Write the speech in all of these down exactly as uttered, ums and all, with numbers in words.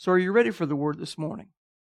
So are you ready for the word this morning?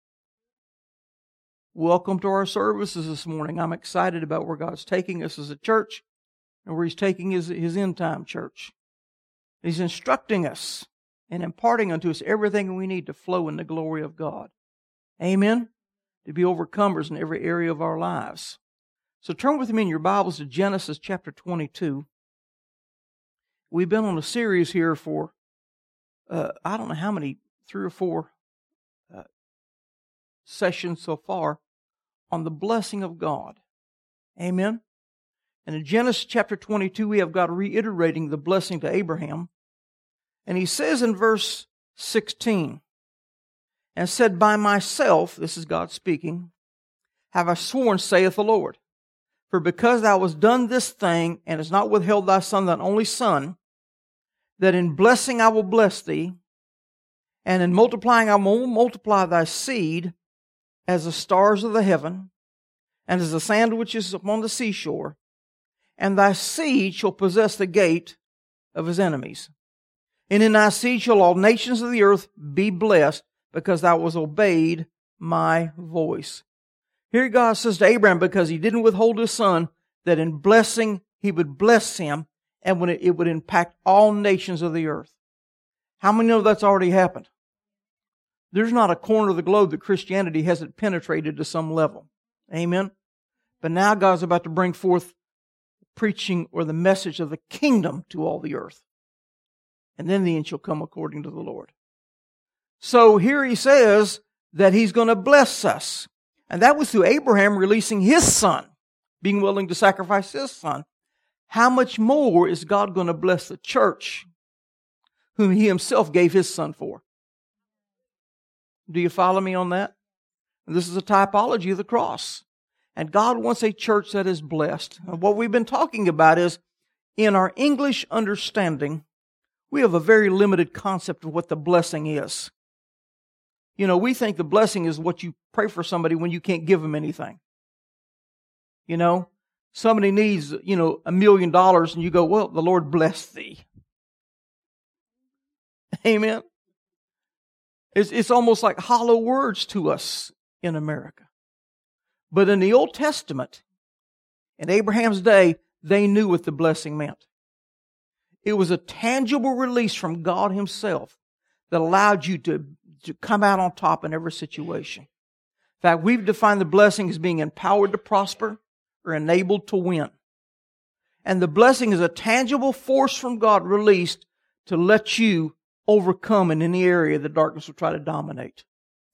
Welcome to our services this morning. I'm excited about where God's taking us as a church and where He's taking His, his end-time church. He's instructing us and imparting unto us everything we need to flow in the glory of God. Amen? To be overcomers in every area of our lives. So turn with me in your Bibles to Genesis chapter twenty-two. We've been on a series here for, uh, I don't know how many, three or four uh, sessions so far on the blessing of God. Amen? And in Genesis chapter twenty-two, we have God reiterating the blessing to Abraham. And He says in verse sixteen, and said, by myself, this is God speaking, have I sworn, saith the Lord, for because thou hast done this thing, and hast not withheld thy son, thine only son, that in blessing I will bless thee, and in multiplying I will multiply thy seed as the stars of the heaven, and as the sand which is upon the seashore, and thy seed shall possess the gate of his enemies. And in thy seed shall all nations of the earth be blessed, because thou hast obeyed my voice. Here God says to Abraham, because he didn't withhold his son, that in blessing he would bless him, and when it, it would impact all nations of the earth. How many know that's already happened? There's not a corner of the globe that Christianity hasn't penetrated to some level. Amen? But now God's about to bring forth preaching or the message of the kingdom to all the earth. And then the end shall come according to the Lord. So here He says that He's going to bless us. And that was through Abraham releasing his son, being willing to sacrifice his son. How much more is God going to bless the church, whom He Himself gave His son for? Do you follow me on that? This is a typology of the cross. And God wants a church that is blessed. And what we've been talking about is, in our English understanding, we have a very limited concept of what the blessing is. You know, we think the blessing is what you pray for somebody when you can't give them anything. You know, somebody needs, you know, a million dollars and you go, well, the Lord bless thee. Amen. It's, it's almost like hollow words to us in America. But in the Old Testament, in Abraham's day, they knew what the blessing meant. It was a tangible release from God Himself that allowed you to, to come out on top in every situation. In fact, we've defined the blessing as being empowered to prosper or enabled to win. And the blessing is a tangible force from God released to let you overcome in any area the darkness will try to dominate.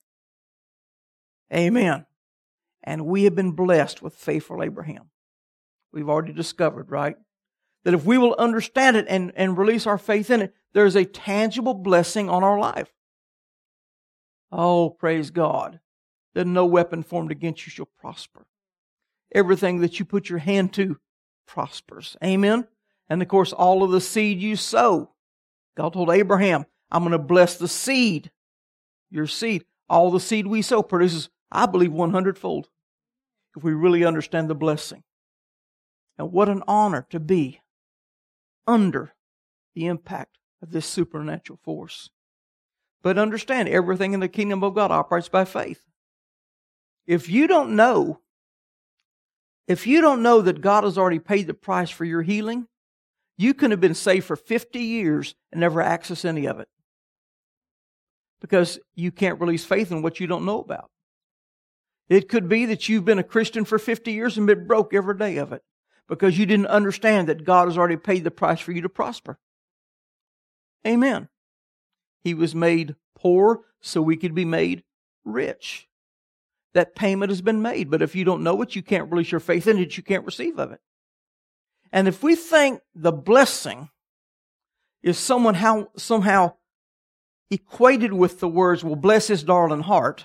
Amen. And we have been blessed with faithful Abraham. We've already discovered, right? That if we will understand it and, and release our faith in it, there is a tangible blessing on our life. Oh, praise God. That no weapon formed against you shall prosper. Everything that you put your hand to prospers. Amen? And of course, all of the seed you sow. God told Abraham, I'm going to bless the seed. Your seed. All the seed we sow produces, I believe, one hundred-fold. If we really understand the blessing. And what an honor to be under the impact of this supernatural force. But understand, everything in the kingdom of God operates by faith. If you don't know, if you don't know that God has already paid the price for your healing, you could have been saved for fifty years and never access any of it. Because you can't release faith in what you don't know about. It could be that you've been a Christian for fifty years and been broke every day of it. Because you didn't understand that God has already paid the price for you to prosper. Amen. He was made poor so we could be made rich. That payment has been made. But if you don't know it, you can't release your faith in it. You can't receive of it. And if we think the blessing is someone how, somehow equated with the words, well, bless his darling heart.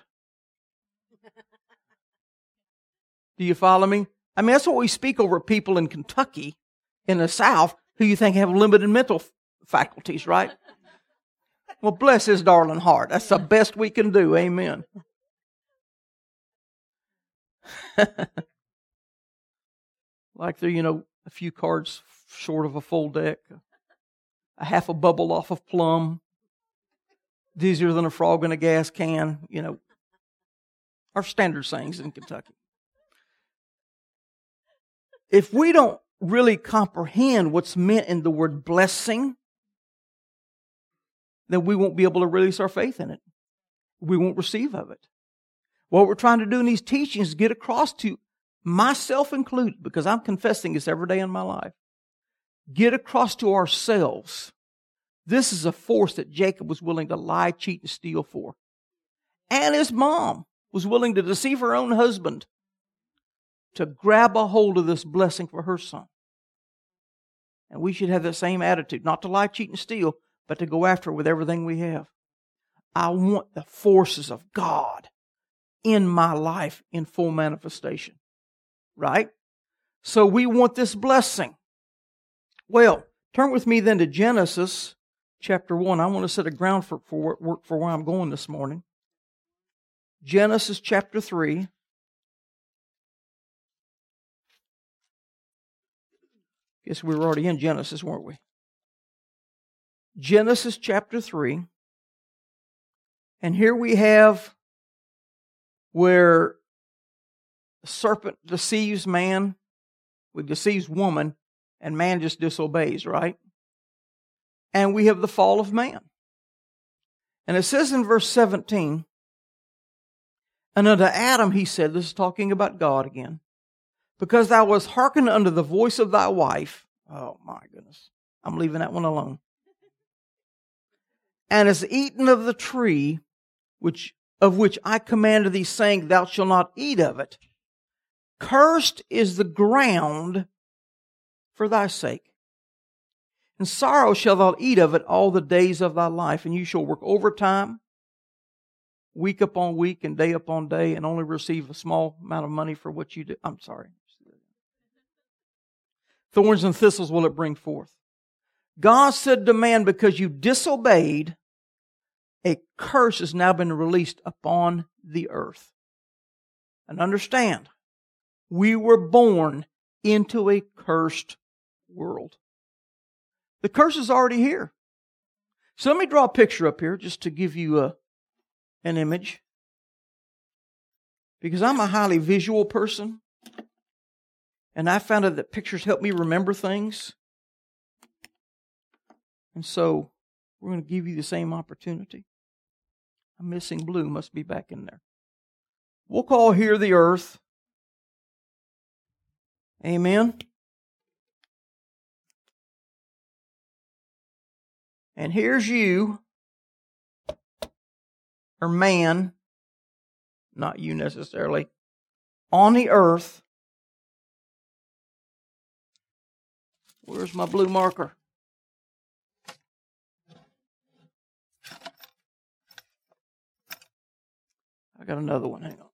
Do you follow me? I mean, that's what we speak over people in Kentucky, in the South, who you think have limited mental faculties, right? Well, bless his darling heart. That's the best we can do. Amen. Like they're, you know, a few cards short of a full deck, a half a bubble off of plum. It's easier than a frog in a gas can, you know. Our standard sayings in Kentucky. If we don't really comprehend what's meant in the word blessing, then we won't be able to release our faith in it. We won't receive of it. What we're trying to do in these teachings is get across to myself included, because I'm confessing this every day in my life, get across to ourselves. This is a force that Jacob was willing to lie, cheat, and steal for. And his mom was willing to deceive her own husband to grab a hold of this blessing for her son. And we should have that same attitude, not to lie, cheat, and steal, but to go after it with everything we have. I want the forces of God in my life in full manifestation. Right? So we want this blessing. Well, turn with me then to Genesis chapter one. I want to set a ground for, for, for where I'm going this morning. Genesis chapter three. Guess we were already in Genesis, weren't we? Genesis chapter three. And here we have where the serpent deceives man, we deceives woman, and man just disobeys, right? And we have the fall of man. And it says in verse seventeen, and unto Adam he said, this is talking about God again, because thou wast hearkened unto the voice of thy wife. Oh my goodness. I'm leaving that one alone. And hast eaten of the tree which of which I commanded thee, saying, thou shalt not eat of it. Cursed is the ground for thy sake. In sorrow shalt thou eat of it all the days of thy life, and you shall work overtime, week upon week and day upon day, and only receive a small amount of money for what you do. I'm sorry. Thorns and thistles will it bring forth. God said to man, because you disobeyed, a curse has now been released upon the earth. And understand, we were born into a cursed world. The curse is already here. So let me draw a picture up here just to give you a, an image. Because I'm a highly visual person. And I found out that pictures help me remember things. And so we're going to give you the same opportunity. I'm missing blue, must be back in there. We'll call here the earth. Amen. And here's you, or man, not you necessarily, on the earth. Where's my blue marker? I got another one, hang on.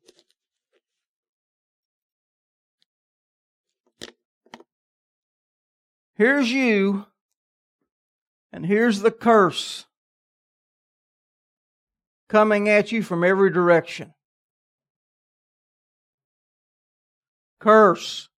Here's you, and here's the curse coming at you from every direction. Curse.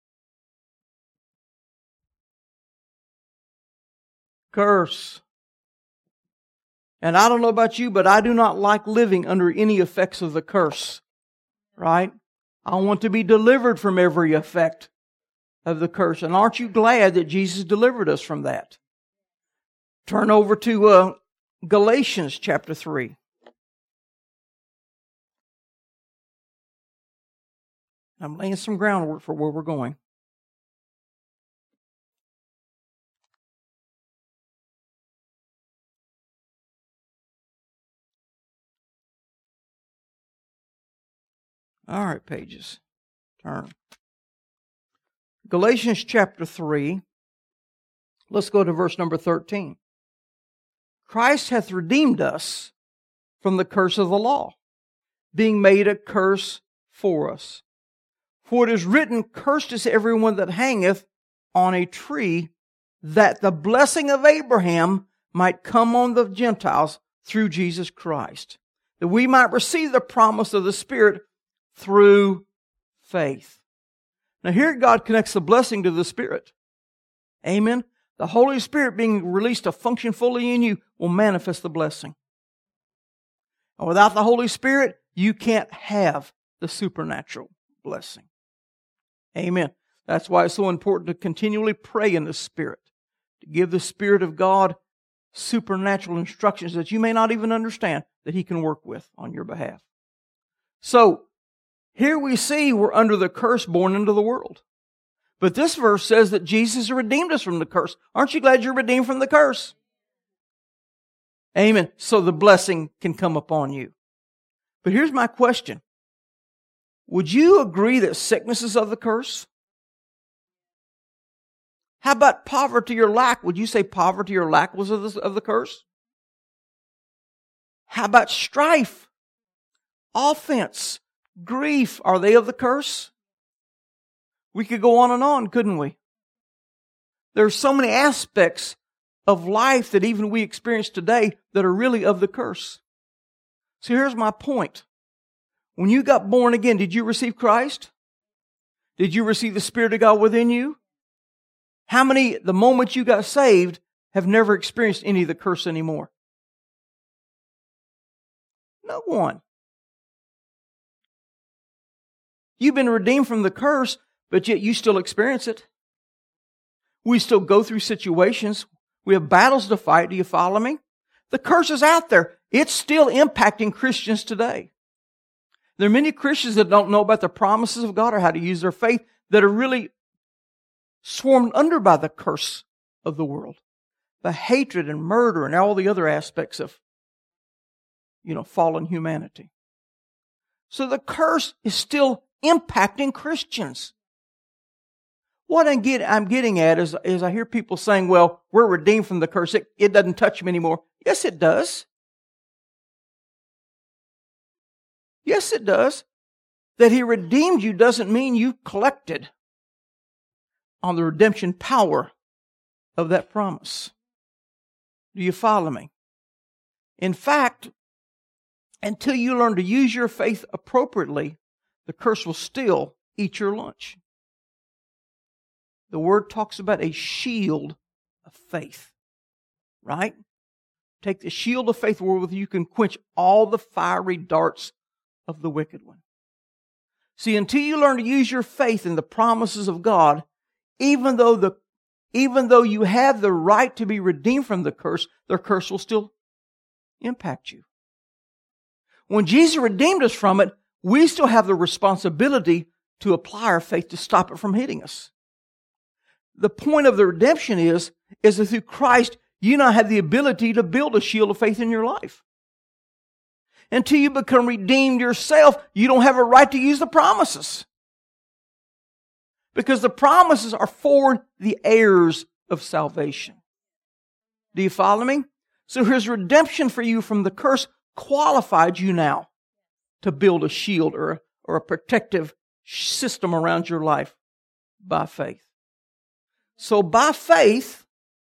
Curse. And I don't know about you, but I do not like living under any effects of the curse. Right? I want to be delivered from every effect of the curse. And aren't you glad that Jesus delivered us from that? Turn over to uh, Galatians chapter three. I'm laying some groundwork for where we're going. All right, pages. Turn. Galatians chapter three. Let's go to verse number thirteen. Christ hath redeemed us from the curse of the law, being made a curse for us. For it is written, cursed is everyone that hangeth on a tree, that the blessing of Abraham might come on the Gentiles through Jesus Christ, that we might receive the promise of the Spirit through faith. Now here God connects the blessing to the Spirit. Amen. The Holy Spirit being released to function fully in you will manifest the blessing. And without the Holy Spirit, you can't have the supernatural blessing. Amen. That's why it's so important to continually pray in the Spirit, to give the Spirit of God supernatural instructions that you may not even understand that He can work with on your behalf. So, here we see we're under the curse born into the world. But this verse says that Jesus redeemed us from the curse. Aren't you glad you're redeemed from the curse? Amen. So the blessing can come upon you. But here's my question. Would you agree that sickness is of the curse? How about poverty or lack? Would you say poverty or lack was of the, of the curse? How about strife, offense, grief? Are they of the curse? We could go on and on, couldn't we? There are so many aspects of life that even we experience today that are really of the curse. So here's my point. When you got born again, did you receive Christ? Did you receive the Spirit of God within you? How many, the moment you got saved, have never experienced any of the curse anymore? No one. You've been redeemed from the curse, but yet you still experience it. We still go through situations. We have battles to fight. Do you follow me? The curse is out there. It's still impacting Christians today. There are many Christians that don't know about the promises of God or how to use their faith that are really swarmed under by the curse of the world. The hatred and murder and all the other aspects of, you know, fallen humanity. So the curse is still impacting Christians. What I'm, get, I'm getting at is, is I hear people saying, well, we're redeemed from the curse. It, it doesn't touch me anymore. Yes, it does. Yes, it does. That He redeemed you doesn't mean you collected on the redemption power of that promise. Do you follow me? In fact, until you learn to use your faith appropriately, the curse will still eat your lunch. The Word talks about a shield of faith, right? Take the shield of faith wherewith you can quench all the fiery darts of the wicked one. See, until you learn to use your faith in the promises of God, even though the even though you have the right to be redeemed from the curse, the curse will still impact you. When Jesus redeemed us from it, we still have the responsibility to apply our faith to stop it from hitting us. The point of the redemption is, is that through Christ, you now have the ability to build a shield of faith in your life. Until you become redeemed yourself, you don't have a right to use the promises. Because the promises are for the heirs of salvation. Do you follow me? So His redemption for you from the curse qualified you now to build a shield or a, or a protective system around your life by faith. So by faith,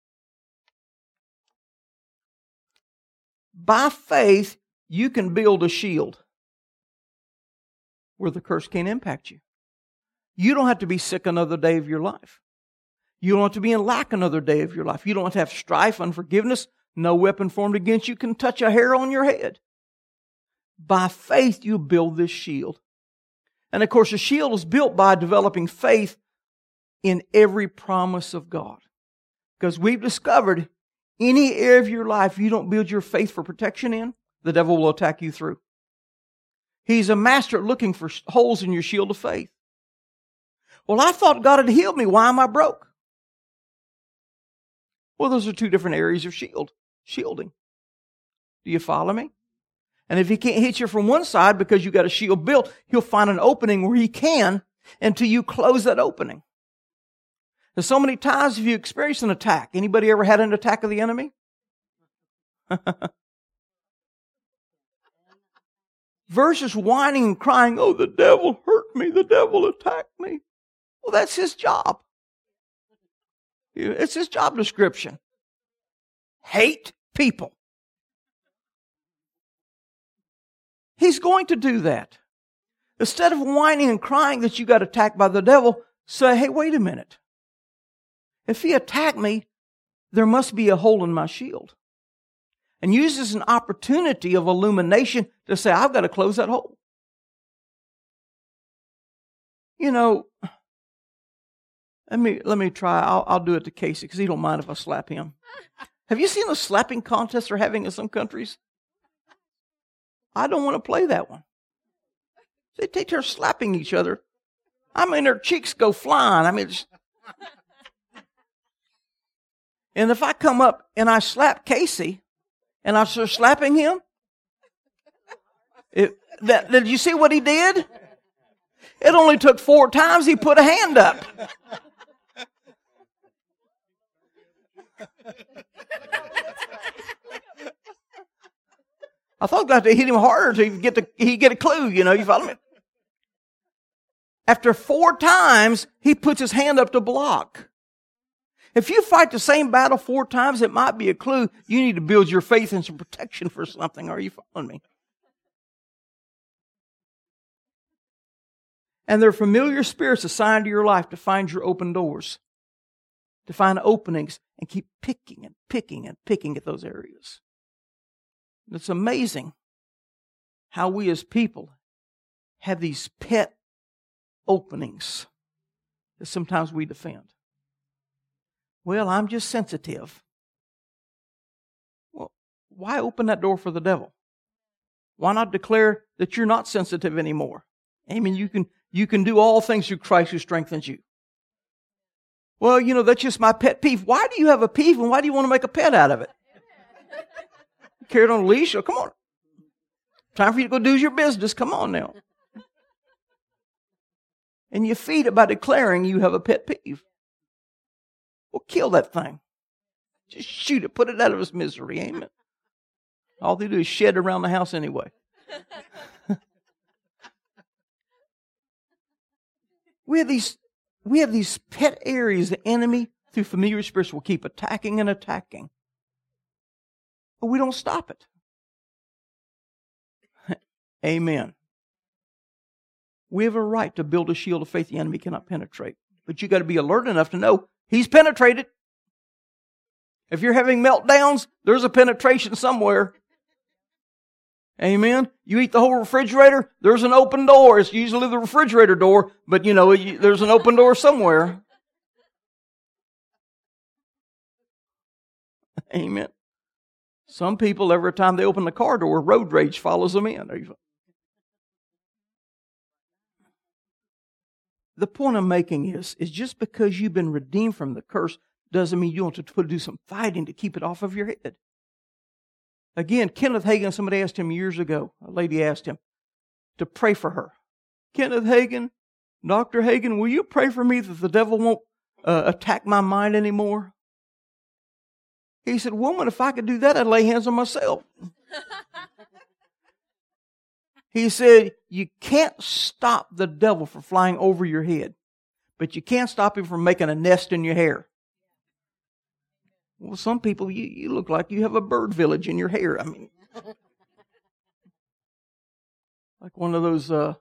by faith, you can build a shield where the curse can't impact you. You don't have to be sick another day of your life. You don't have to be in lack another day of your life. You don't have to have strife, unforgiveness. No weapon formed against you can touch a hair on your head. By faith, you build this shield. And of course, a shield is built by developing faith in every promise of God. Because we've discovered any area of your life you don't build your faith for protection in, the devil will attack you through. He's a master at looking for holes in your shield of faith. Well, I thought God had healed me. Why am I broke? Well, those are two different areas of shield, shielding. Do you follow me? And if He can't hit you from one side because you got a shield built, He'll find an opening where He can until you close that opening. There's so many times if you experience an attack. Anybody ever had an attack of the enemy? Versus whining and crying, oh, the devil hurt me, the devil attacked me. Well, that's his job. It's his job description. Hate people. He's going to do that. Instead of whining and crying that you got attacked by the devil, say, hey, wait a minute. If he attacked me, there must be a hole in my shield. and use this as an opportunity of illumination to say, I've got to close that hole. You know, let me let me try. I'll, I'll do it to Casey because he don't mind if I slap him. Have you seen the slapping contests they're having in some countries? I don't want to play that one. They take care of slapping each other. I mean, their cheeks go flying. I mean, it's... and if I come up and I slap Casey, and I start slapping him, it, that, did you see what he did? It only took four times he put a hand up. I thought I'd have to hit him harder to get the he get a clue, you know, you follow me? After four times, he puts his hand up to block. If you fight the same battle four times, it might be a clue you need to build your faith and some protection for something. Are you following me? And there are familiar spirits assigned to your life to find your open doors, to find openings, and keep picking and picking and picking at those areas. It's amazing how we as people have these pet openings that sometimes we defend. Well, I'm just sensitive. Well, why open that door for the devil? Why not declare that you're not sensitive anymore? I mean, you can you can do all things through Christ who strengthens you. Well, you know, that's just my pet peeve. Why do you have a peeve and why do you want to make a pet out of it? Carry it on a leash? Oh, come on. Time for you to go do your business. Come on now. And you feed it by declaring you have a pet peeve. Well, kill that thing. Just shoot it. Put it out of its misery. Amen. All they do is shed around the house anyway. we have these, we have these pet areas the enemy, through familiar spirits, will keep attacking and attacking. But we don't stop it. Amen. We have a right to build a shield of faith the enemy cannot penetrate. But you got to be alert enough to know he's penetrated. If you're having meltdowns, there's a penetration somewhere. Amen. You eat the whole refrigerator, there's an open door. It's usually the refrigerator door, but you know, there's an open door somewhere. Amen. Some people, every time they open the car door, road rage follows them in. The point I'm making is, is just because you've been redeemed from the curse doesn't mean you don't have to do some fighting to keep it off of your head. Again, Kenneth Hagin, somebody asked him years ago, a lady asked him to pray for her. Kenneth Hagin, Doctor Hagin, will you pray for me that the devil won't uh, attack my mind anymore? He said, woman, if I could do that, I'd lay hands on myself. He said, you can't stop the devil from flying over your head, but you can't stop him from making a nest in your hair. Well, some people, you, you look like you have a bird village in your hair. I mean, like one of those, uh,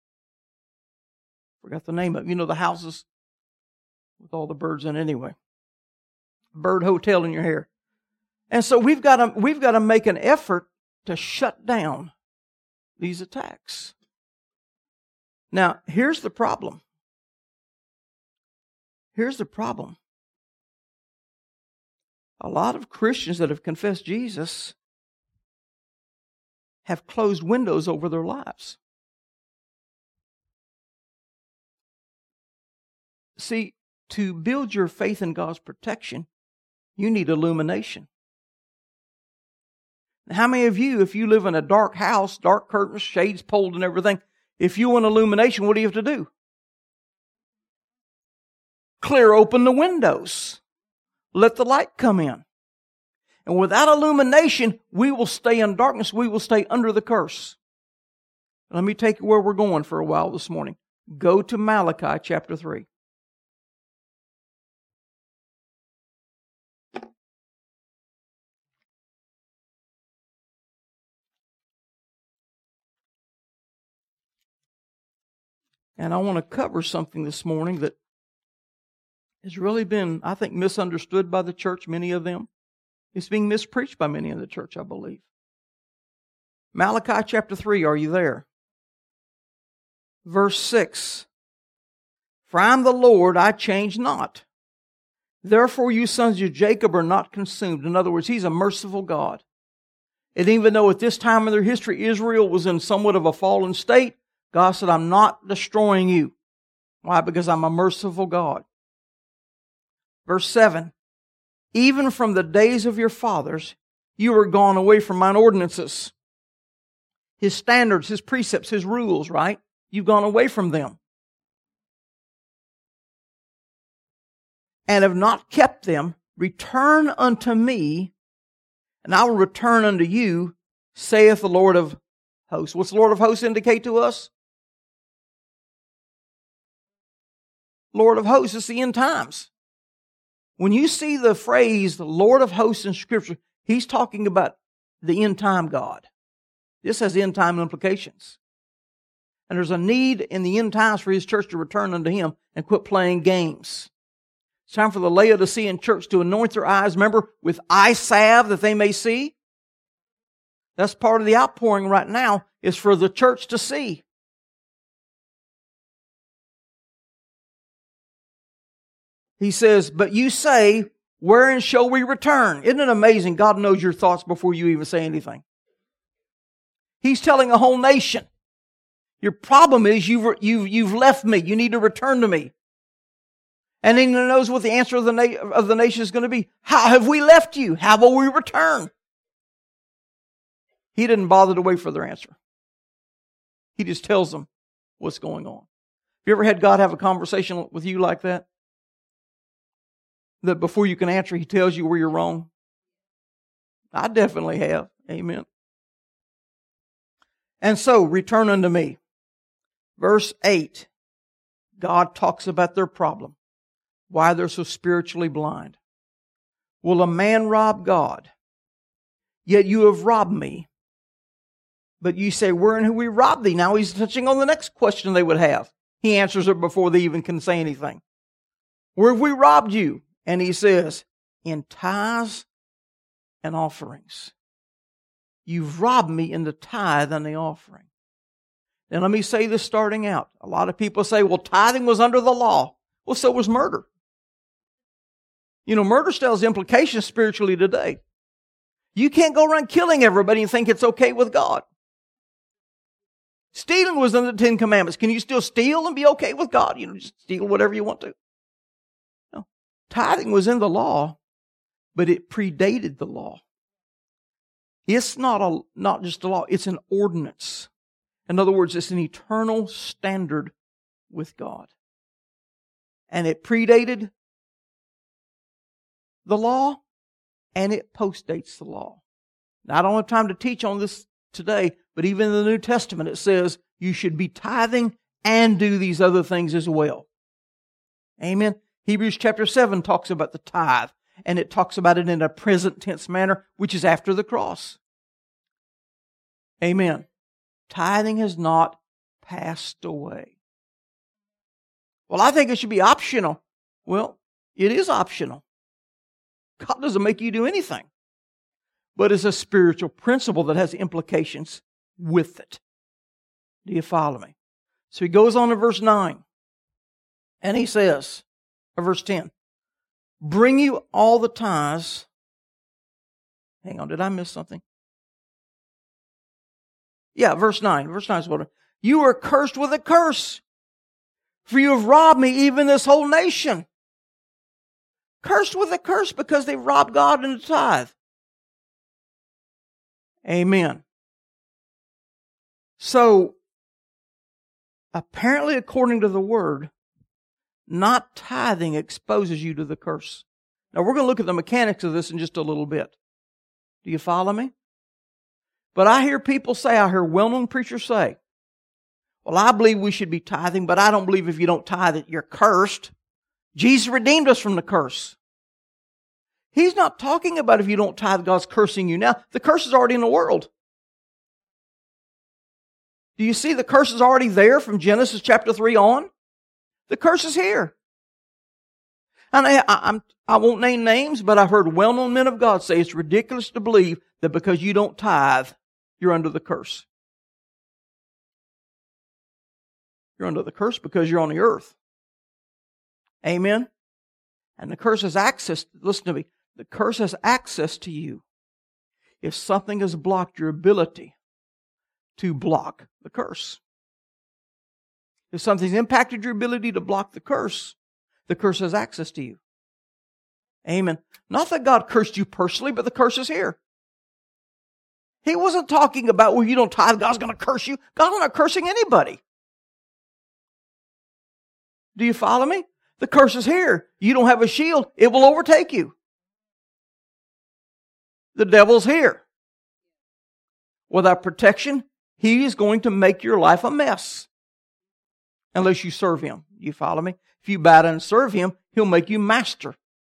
forgot the name of it, you know, the houses with all the birds in it anyway. Bird hotel in your hair. And so we've got to, we've got to make an effort to shut down these attacks. Now, here's the problem. Here's the problem. A lot of Christians that have confessed Jesus have closed windows over their lives. See, to build your faith in God's protection, you need illumination. How many of you, if you live in a dark house, dark curtains, shades pulled and everything, if you want illumination, what do you have to do? Clear open the windows. Let the light come in. And without illumination, we will stay in darkness. We will stay under the curse. Let me take you where we're going for a while this morning. Go to Malachi chapter three. And I want to cover something this morning that has really been, I think, misunderstood by the church, many of them. It's being mispreached by many in the church, I believe. Malachi chapter three, are you there? Verse six. For I am the Lord, I change not. Therefore you sons of Jacob are not consumed. In other words, He's a merciful God. And even though at this time in their history Israel was in somewhat of a fallen state, God said, I'm not destroying you. Why? Because I'm a merciful God. Verse seven. Even from the days of your fathers, you were gone away from mine ordinances. His standards, His precepts, His rules, right? You've gone away from them. And have not kept them. Return unto me, and I will return unto you, saith the Lord of hosts. What's the Lord of hosts indicate to us? Lord of hosts, it's the end times. When you see the phrase, the Lord of hosts in Scripture, He's talking about the end time God. This has end time implications. And there's a need in the end times for His church to return unto Him and quit playing games. It's time for the Laodicean church to anoint their eyes, remember, with eye salve that they may see. That's part of the outpouring right now, is for the church to see. He says, but you say, wherein shall we return? Isn't it amazing? God knows your thoughts before you even say anything. He's telling a whole nation, your problem is you've, you've, you've left me. You need to return to me. And then He knows what the answer of the, na- of the nation is going to be. How have we left you? How will we return? He didn't bother to wait for their answer. He just tells them what's going on. Have you ever had God have a conversation with you like that? That before you can answer, He tells you where you're wrong? I definitely have. Amen. And so, return unto me. Verse eight. God talks about their problem. Why they're so spiritually blind. Will a man rob God? Yet you have robbed me. But you say, wherein have we robbed thee? Now He's touching on the next question they would have. He answers it before they even can say anything. Where have we robbed you? And He says, in tithes and offerings. You've robbed me in the tithe and the offering. Now let me say this starting out. A lot of people say, well, tithing was under the law. Well, so was murder. You know, murder still has implications spiritually today. You can't go around killing everybody and think it's okay with God. Stealing was in the Ten Commandments. Can you still steal and be okay with God? You know, just steal whatever you want to. No. Tithing was in the law, but it predated the law. It's not a not just a law, it's an ordinance. In other words, it's an eternal standard with God. And it predated the law, and it postdates the law. Now, I don't have time to teach on this today, but even in the New Testament it says you should be tithing and do these other things as well. Amen. Hebrews chapter seven talks about the tithe, and it talks about it in a present tense manner, which is after the cross. Amen. Tithing has not passed away. Well, I think it should be optional. Well, it is optional. God doesn't make you do anything. But it's a spiritual principle that has implications with it. Do you follow me? So he goes on to verse nine. And he says, or verse ten, bring you all the tithes. Hang on, did I miss something? Yeah, verse nine. Verse nine is what? You are cursed with a curse, for you have robbed me, even this whole nation. Cursed with a curse because they've robbed God in the tithe. Amen. So, apparently according to the Word, not tithing exposes you to the curse. Now we're going to look at the mechanics of this in just a little bit. Do you follow me? But I hear people say, I hear well-known preachers say, well, I believe we should be tithing, but I don't believe if you don't tithe it, you're cursed. Jesus redeemed us from the curse. He's not talking about if you don't tithe, God's cursing you now. The curse is already in the world. Do you see the curse is already there from Genesis chapter three on? The curse is here. And I, I, I'm, I won't name names, but I've heard well-known men of God say it's ridiculous to believe that because you don't tithe, you're under the curse. You're under the curse because you're on the earth. Amen? And the curse has access, listen to me, the curse has access to you if something has blocked your ability to block the curse. If something's impacted your ability to block the curse, the curse has access to you. Amen. Not that God cursed you personally, but the curse is here. He wasn't talking about, well, you don't tithe, God's going to curse you. God's not cursing anybody. Do you follow me? The curse is here. You don't have a shield, it will overtake you. The devil's here. Without protection, he is going to make your life a mess. Unless you serve him. You follow me? If you bow down and serve him, he'll make you master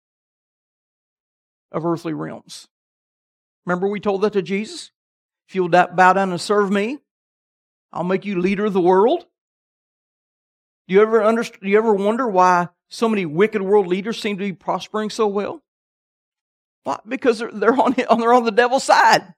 of earthly realms. Remember we told that to Jesus? If you'll bow down and serve me, I'll make you leader of the world. Do you ever understand, do you ever wonder why so many wicked world leaders seem to be prospering so well? Why? Because they're, they're, on, they're on the devil's side.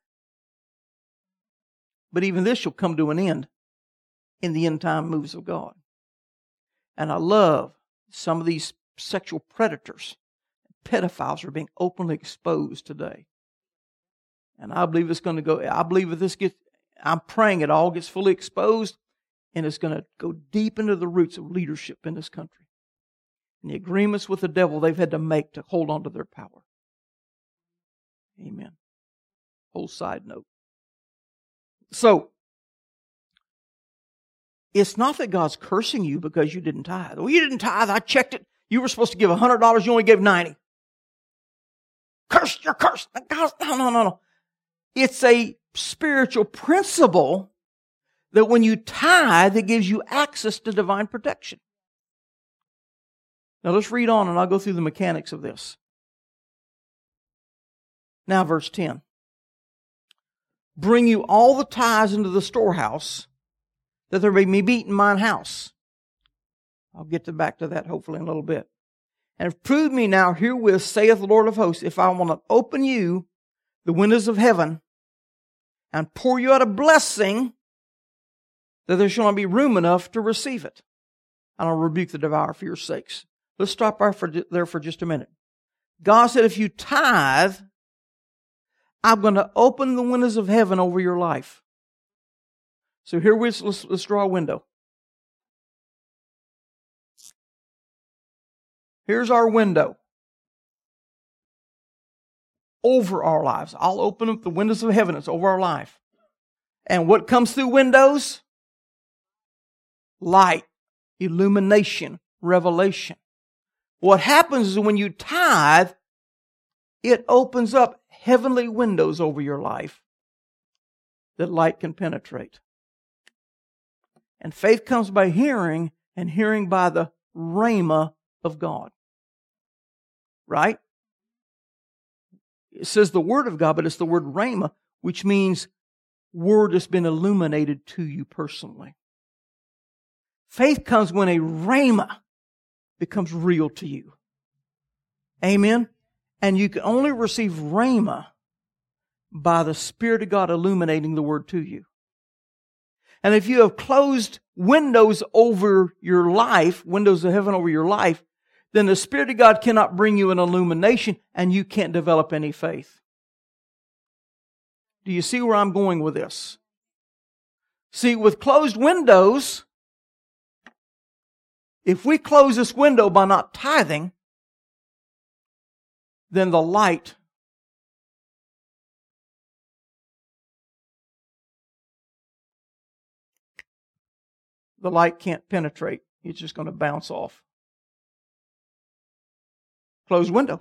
But even this shall come to an end in the end time moves of God. And I love some of these sexual predators, pedophiles are being openly exposed today. And I believe it's going to go, I believe if this gets, I'm praying it all gets fully exposed and it's going to go deep into the roots of leadership in this country. And the agreements with the devil they've had to make to hold on to their power. Amen. Whole side note. So, it's not that God's cursing you because you didn't tithe. Well, you didn't tithe. I checked it. You were supposed to give one hundred dollars. You only gave ninety. Cursed. You're cursed. No, no, no, no. It's a spiritual principle that when you tithe, it gives you access to divine protection. Now let's read on and I'll go through the mechanics of this. Now verse ten. Bring you all the tithes into the storehouse, that there may be meat in mine house. I'll get to back to that hopefully in a little bit. And prove me now herewith, saith the Lord of hosts, if I will not open you the windows of heaven and pour you out a blessing, that there shall not be room enough to receive it. And I'll rebuke the devourer for your sakes. Let's stop there for, there for just a minute. God said if you tithe, I'm going to open the windows of heaven over your life. So here we let's, let's draw a window. Here's our window over our lives. I'll open up the windows of heaven. It's over our life. And what comes through windows? Light, illumination, revelation. What happens is when you tithe, it opens up heavenly windows over your life that light can penetrate. And faith comes by hearing, and hearing by the rhema of God. Right? It says the word of God, but it's the word rhema, which means word has been illuminated to you personally. Faith comes when a rhema becomes real to you. Amen? And you can only receive rhema by the Spirit of God illuminating the word to you. And if you have closed windows over your life, windows of heaven over your life, then the Spirit of God cannot bring you an illumination and you can't develop any faith. Do you see where I'm going with this? See, with closed windows, if we close this window by not tithing, then the light the light can't penetrate. It's just going to bounce off. Closed window.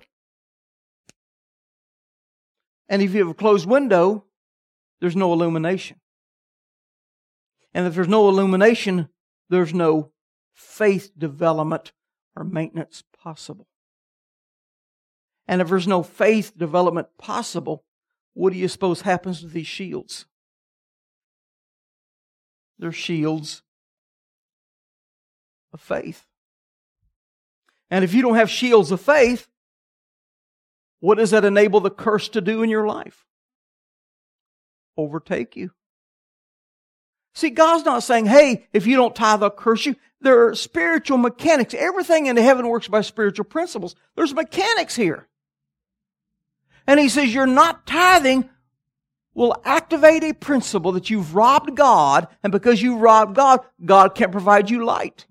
And if you have a closed window, there's no illumination. And if there's no illumination, there's no faith development or maintenance possible. And if there's no faith development possible, what do you suppose happens to these shields? They're shields of faith. And if you don't have shields of faith, what does that enable the curse to do in your life? Overtake you. See, God's not saying, hey, if you don't tithe, I'll curse you. There are spiritual mechanics. Everything in heaven works by spiritual principles. There's mechanics here. And He says, you're not tithing will activate a principle that you've robbed God, and because you've robbed God, God can't provide you light.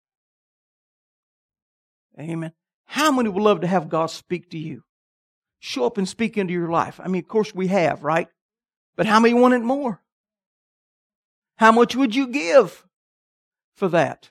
Amen. How many would love to have God speak to you? Show up and speak into your life. I mean, of course we have, right? But how many want it more? How much would you give for that?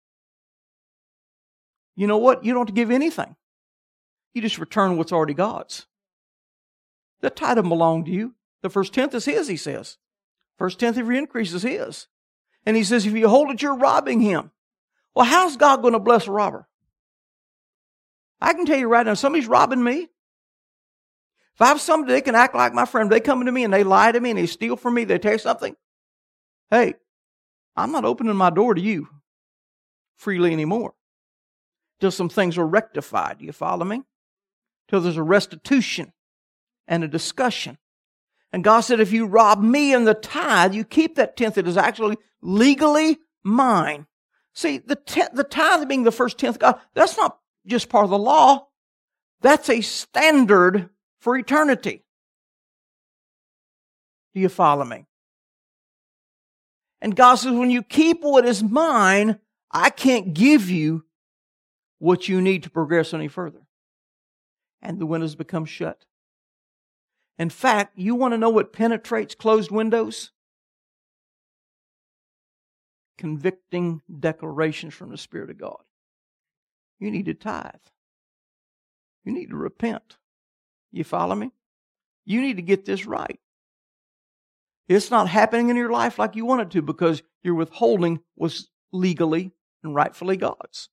You know what? You don't have to give anything. You just return what's already God's. The tithe doesn't belong to you. The first tenth is His, He says. First tenth of your increase is His. And He says, if you hold it, you're robbing Him. Well, how's God going to bless a robber? I can tell you right now, somebody's robbing me. If I have somebody that can act like my friend, they come to me and they lie to me and they steal from me, they take something. Hey, I'm not opening my door to you freely anymore. Till some things are rectified. Do you follow me? Till there's a restitution and a discussion. And God said, if you rob me in the tithe, you keep that tenth that is actually legally mine. See, the tenth, the tithe being the first tenth of God, that's not just part of the law. That's a standard for eternity. Do you follow me? And God says, when you keep what is mine, I can't give you what you need to progress any further. And the windows become shut. In fact, you want to know what penetrates closed windows? Convicting declarations from the Spirit of God. You need to tithe. You need to repent. You follow me? You need to get this right. It's not happening in your life like you want it to because you're withholding what's legally and rightfully God's.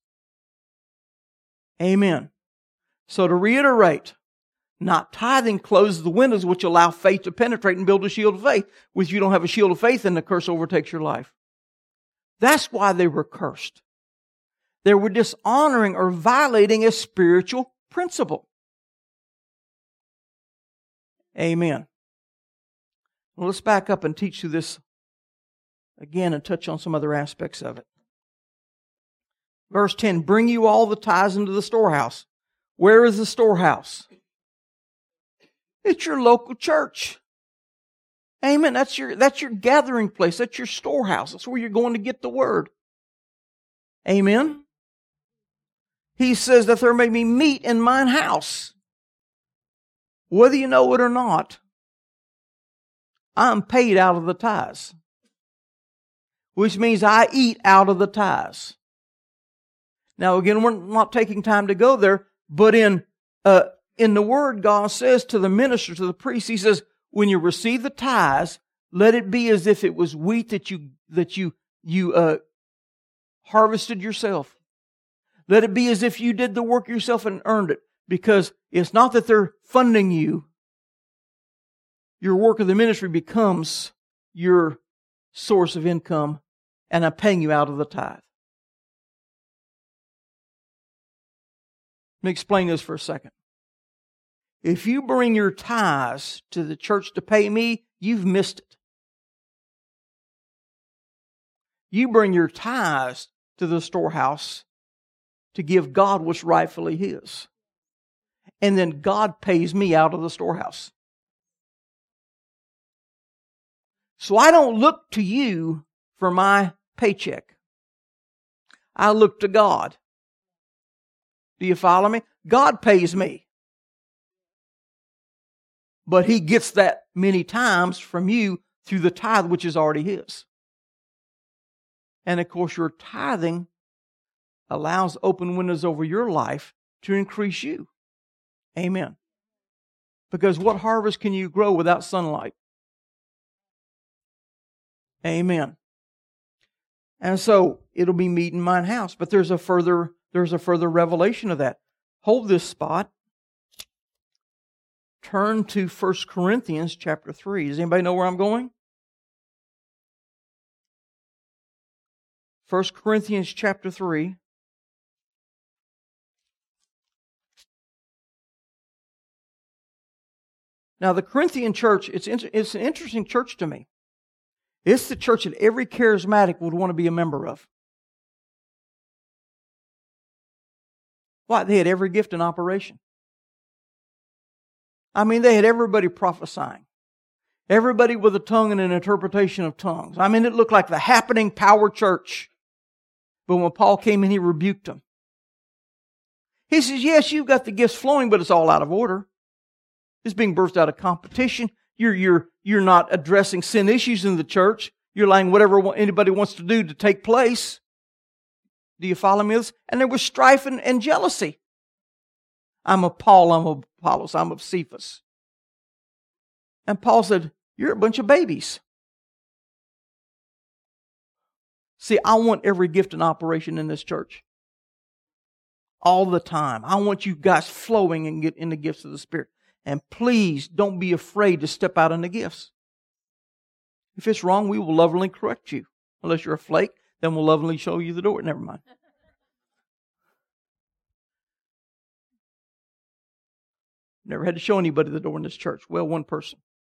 Amen. So to reiterate, not tithing closes the windows which allow faith to penetrate and build a shield of faith. If you don't have a shield of faith, then the curse overtakes your life. That's why they were cursed. They were dishonoring or violating a spiritual principle. Amen. Well, let's back up and teach you this again and touch on some other aspects of it. Verse ten, bring you all the tithes into the storehouse. Where is the storehouse? It's your local church. Amen. That's your, that's your gathering place. That's your storehouse. That's where you're going to get the word. Amen. He says that there may be meat in mine house. Whether you know it or not, I'm paid out of the tithes. Which means I eat out of the tithes. Now again, we're not taking time to go there, but in uh, in the Word, God says to the minister, to the priest, He says, when you receive the tithes, let it be as if it was wheat that you that you you uh, harvested yourself. Let it be as if you did the work yourself and earned it. Because it's not that they're funding you. Your work of the ministry becomes your source of income, and I'm paying you out of the tithe. Let me explain this for a second. If you bring your tithes to the church to pay me, you've missed it. You bring your tithes to the storehouse to give God what's rightfully His. And then God pays me out of the storehouse. So I don't look to you for my paycheck. I look to God. Do you follow me? God pays me. But He gets that many times from you through the tithe which is already His. And of course your tithing allows open windows over your life to increase you. Amen. Because what harvest can you grow without sunlight? Amen. And so it'll be meat in mine house. But there's a further, there's a further revelation of that. Hold this spot. Turn to First Corinthians chapter three. Does anybody know where I'm going? First Corinthians chapter three. Now, the Corinthian church, it's, it's an interesting church to me. It's the church that every charismatic would want to be a member of. Why? They had every gift in operation. I mean, they had everybody prophesying. Everybody with a tongue and an interpretation of tongues. I mean, it looked like the happening power church. But when Paul came in, he rebuked them. He says, yes, you've got the gifts flowing, but it's all out of order. It's being birthed out of competition. You're, you're, you're not addressing sin issues in the church. You're allowing whatever anybody wants to do to take place. Do you follow me? And there was strife and, and jealousy. I'm of Paul, I'm of Apollos, I'm of Cephas. And Paul said, you're a bunch of babies. See, I want every gift in operation in this church. All the time. I want you guys flowing and get in the gifts of the Spirit. And please don't be afraid to step out in the gifts. If it's wrong, we will lovingly correct you. Unless you're a flake, then we'll lovingly show you the door. Never mind. Never had to show anybody the door in this church. Well, one person.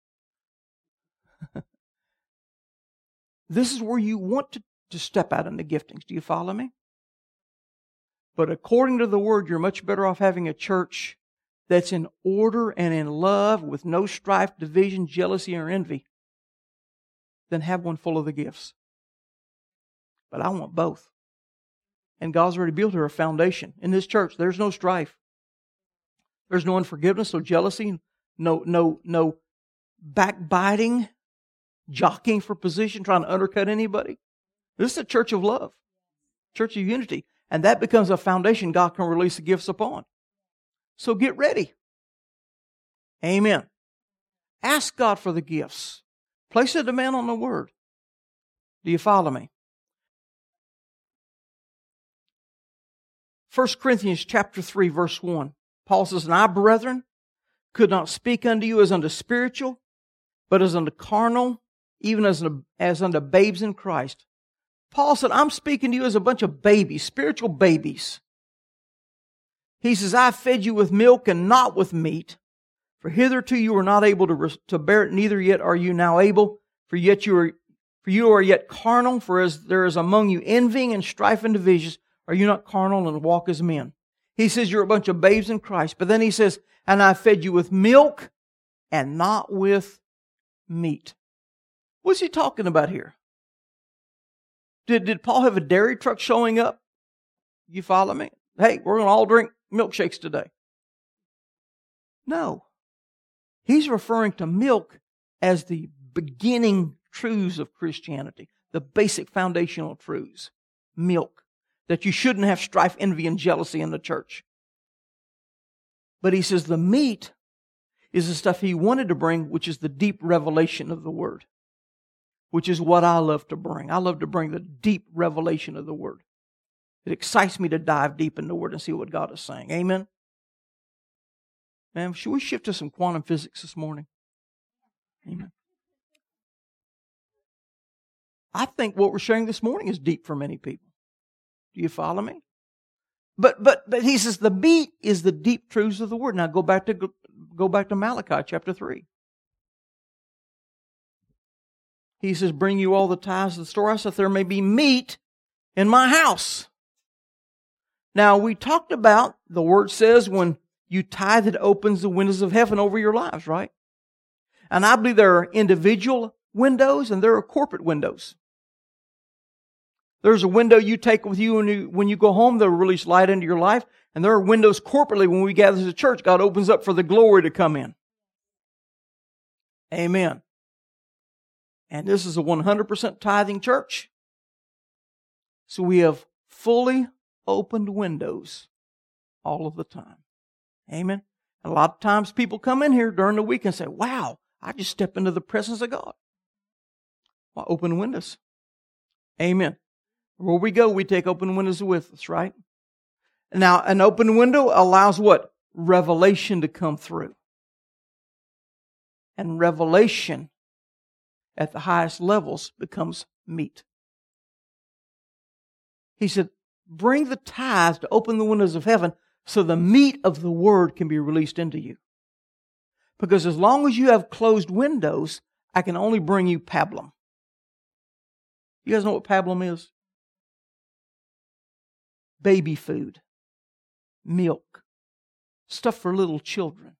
This is where you want to, to step out in the giftings. Do you follow me? But according to the Word, you're much better off having a church that's in order and in love with no strife, division, jealousy, or envy than have one full of the gifts. But I want both. And God's already built her a foundation. In this church, there's no strife. There's no unforgiveness, no jealousy, no, no, no backbiting, jockeying for position, trying to undercut anybody. This is a church of love, church of unity. And that becomes a foundation God can release the gifts upon. So get ready. Amen. Ask God for the gifts. Place a demand on the Word. Do you follow me? First Corinthians chapter three, verse one. Paul says, and I, brethren, could not speak unto you as unto spiritual, but as unto carnal, even as unto, as unto babes in Christ. Paul said, I'm speaking to you as a bunch of babies, spiritual babies. He says, I fed you with milk and not with meat, for hitherto you were not able to, to bear it, neither yet are you now able, for yet you are, for you are yet carnal, for as there is among you envying and strife and divisions, are you not carnal and walk as men? He says you're a bunch of babes in Christ. But then he says, and I fed you with milk and not with meat. What's he talking about here? Did, did Paul have a dairy truck showing up? You follow me? Hey, we're going to all drink milkshakes today. No. He's referring to milk as the beginning truths of Christianity, the basic foundational truths. Milk. That you shouldn't have strife, envy, and jealousy in the church. But he says the meat is the stuff he wanted to bring, which is the deep revelation of the Word. Which is what I love to bring. I love to bring the deep revelation of the Word. It excites me to dive deep in the Word and see what God is saying. Amen? Man, should we shift to some quantum physics this morning? Amen. I think what we're sharing this morning is deep for many people. Do you follow me? But but but he says the meat is the deep truths of the Word. Now go back to go back to Malachi chapter three. He says, bring you all the tithes of the storehouse, that there may be meat in my house. Now, we talked about, the Word says, when you tithe, it opens the windows of heaven over your lives, right? And I believe there are individual windows and there are corporate windows. There's a window you take with you when you, when you go home that'll release light into your life. And there are windows corporately when we gather as a church. God opens up for the glory to come in. Amen. And this is a one hundred percent tithing church. So we have fully opened windows all of the time. Amen. And a lot of times people come in here during the week and say, wow, I just stepped into the presence of God. Well, open windows. Amen. Where we go, we take open windows with us, right? Now, an open window allows what? Revelation to come through. And revelation at the highest levels becomes meat. He said, bring the tithe to open the windows of heaven so the meat of the Word can be released into you. Because as long as you have closed windows, I can only bring you pablum. You guys know what pablum is? Baby food, milk, stuff for little children.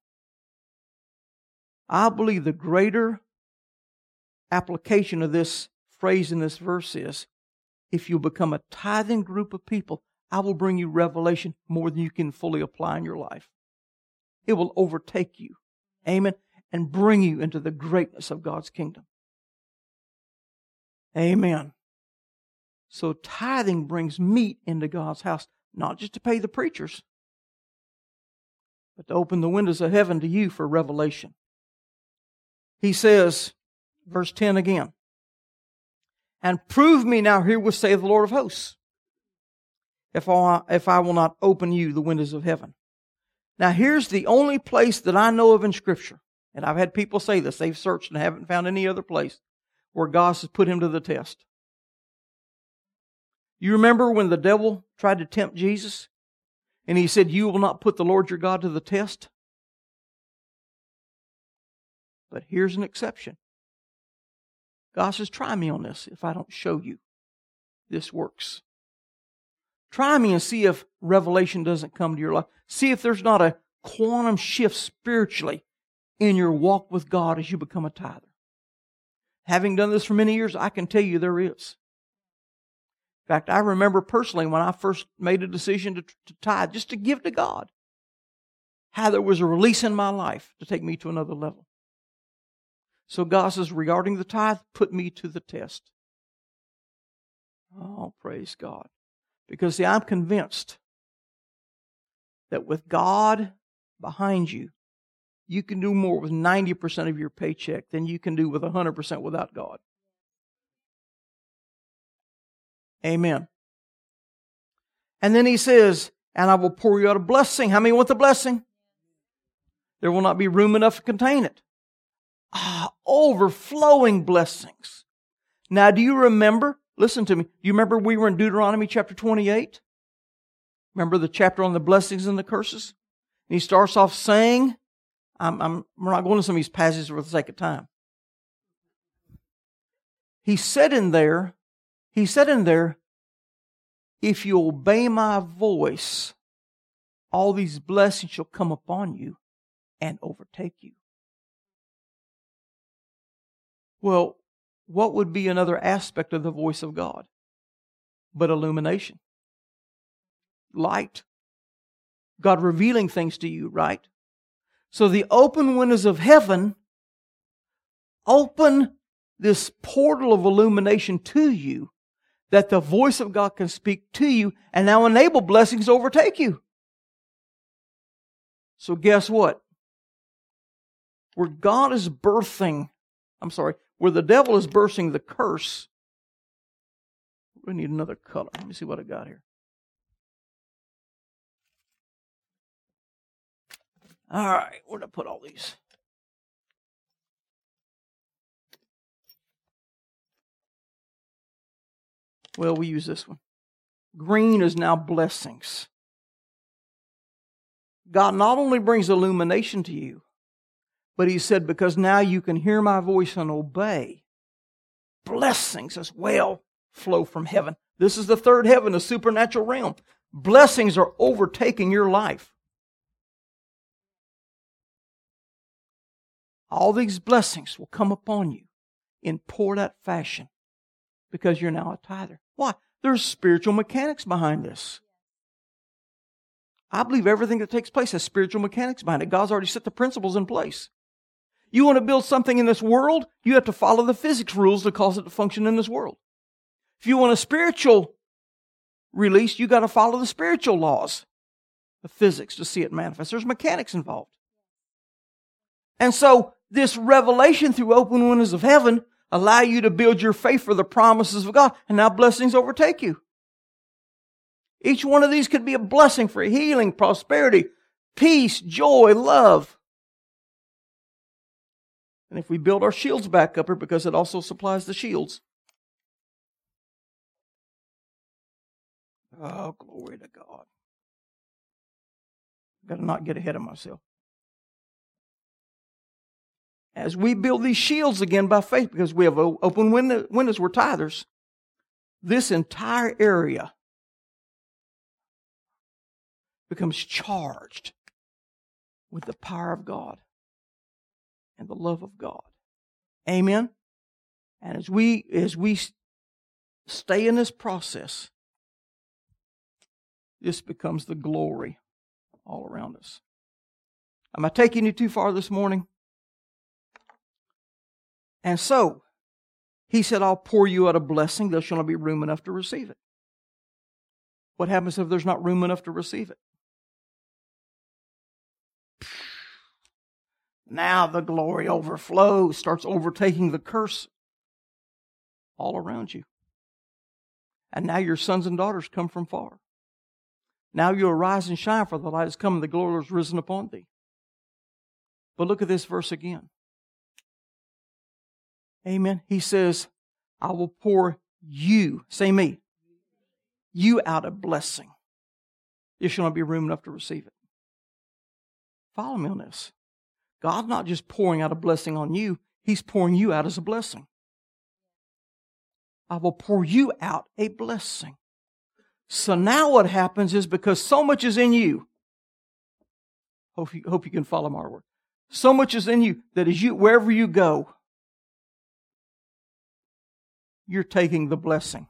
I believe the greater application of this phrase in this verse is, if you become a tithing group of people, I will bring you revelation more than you can fully apply in your life. It will overtake you. Amen. And bring you into the greatness of God's kingdom. Amen. So tithing brings meat into God's house, not just to pay the preachers, but to open the windows of heaven to you for revelation. He says, verse ten again, and prove me now herewith, saith the Lord of hosts, if I, if I will not open you the windows of heaven. Now here's the only place that I know of in Scripture, and I've had people say this, they've searched and haven't found any other place where God has put him to the test. You remember when the devil tried to tempt Jesus? And he said, you will not put the Lord your God to the test? But here's an exception. God says, try me on this if I don't show you this works. Try me and see if revelation doesn't come to your life. See if there's not a quantum shift spiritually in your walk with God as you become a tither. Having done this for many years, I can tell you there is. In fact, I remember personally when I first made a decision to, to tithe, just to give to God, how there was a release in my life to take me to another level. So God says, regarding the tithe, put me to the test. Oh, praise God. Because, see, I'm convinced that with God behind you, you can do more with ninety percent of your paycheck than you can do with one hundred percent without God. Amen. And then he says, and I will pour you out a blessing. How many want the blessing? There will not be room enough to contain it. Ah, overflowing blessings. Now, do you remember? Listen to me. Do you remember we were in Deuteronomy chapter twenty-eight? Remember the chapter on the blessings and the curses? And he starts off saying, I'm, I'm, we're not going to some of these passages for the sake of time. He said in there, he said in there, if you obey my voice, all these blessings shall come upon you and overtake you. Well, what would be another aspect of the voice of God but illumination? Light. God revealing things to you, right? So the open windows of heaven open this portal of illumination to you that the voice of God can speak to you and now enable blessings to overtake you. So guess what? Where God is birthing, I'm sorry, where the devil is birthing the curse, we need another color. Let me see what I got here. All right, where did I put all these? Well, we use this one. Green is now blessings. God not only brings illumination to you, but He said, because now you can hear my voice and obey, blessings as well flow from heaven. This is the third heaven, the supernatural realm. Blessings are overtaking your life. All these blessings will come upon you in poured out fashion because you're now a tither. Why? There's spiritual mechanics behind this. I believe everything that takes place has spiritual mechanics behind it. God's already set the principles in place. You want to build something in this world, you have to follow the physics rules to cause it to function in this world. If you want a spiritual release, you got to follow the spiritual laws of physics to see it manifest. There's mechanics involved. And so this revelation through open windows of heaven allow you to build your faith for the promises of God, and now blessings overtake you. Each one of these could be a blessing for healing, prosperity, peace, joy, love. And if we build our shields back up here, because it also supplies the shields. Oh, glory to God. I've got to not get ahead of myself. as we build these shields again by faith, because we have open window, windows, we're tithers, this entire area becomes charged with the power of God and the love of God. Amen? And as we, as we stay in this process, this becomes the glory all around us. Am I taking you too far this morning? And so, he said, I'll pour you out a blessing. There shall not be room enough to receive it. What happens if there's not room enough to receive it? Now the glory overflows, starts overtaking the curse all around you. And now your sons and daughters come from far. Now you arise and shine, for the light has come and the glory has risen upon thee. But look at this verse again. Amen. He says, I will pour you, say me, you out a blessing. There shall not be room enough to receive it. Follow me on this. God's not just pouring out a blessing on you, He's pouring you out as a blessing. I will pour you out a blessing. So now what happens is, because so much is in you, hope you, hope you can follow my word. So much is in you that as you, wherever you go, you're taking the blessing.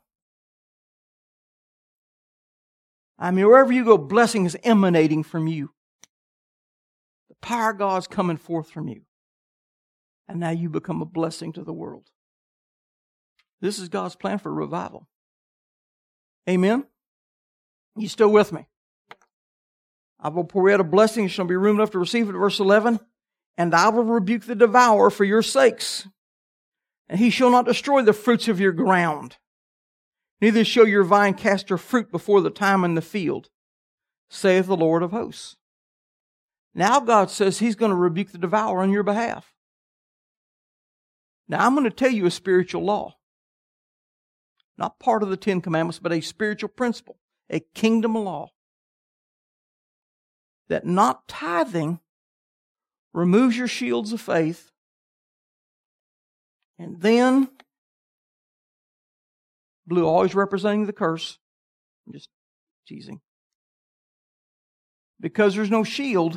I mean, wherever you go, blessing is emanating from you. The power of God's coming forth from you. And now you become a blessing to the world. This is God's plan for revival. Amen? You still with me? I will pour out a blessing, and shall be room enough to receive it. Verse eleven. And I will rebuke the devourer for your sakes. And he shall not destroy the fruits of your ground. Neither shall your vine cast her fruit before the time in the field, saith the Lord of hosts. Now God says He's going to rebuke the devourer on your behalf. Now I'm going to tell you a spiritual law. Not part of the Ten Commandments, but a spiritual principle, a kingdom law. That not tithing removes your shields of faith, and then, blue always representing the curse. I'm just teasing. Because there's no shield,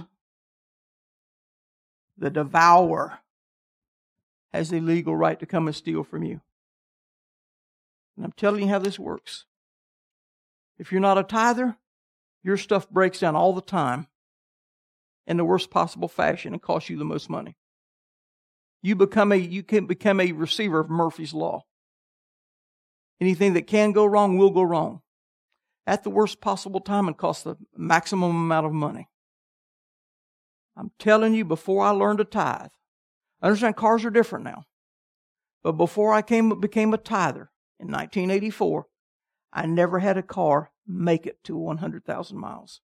the devourer has the legal right to come and steal from you. And I'm telling you how this works. If you're not a tither, your stuff breaks down all the time in the worst possible fashion and costs you the most money. You become a you can become a receiver of Murphy's Law. Anything that can go wrong will go wrong at the worst possible time and cost the maximum amount of money. I'm telling you, before I learned to tithe, I understand cars are different now, but before I came became a tither in nineteen eighty-four, I never had a car make it to one hundred thousand miles.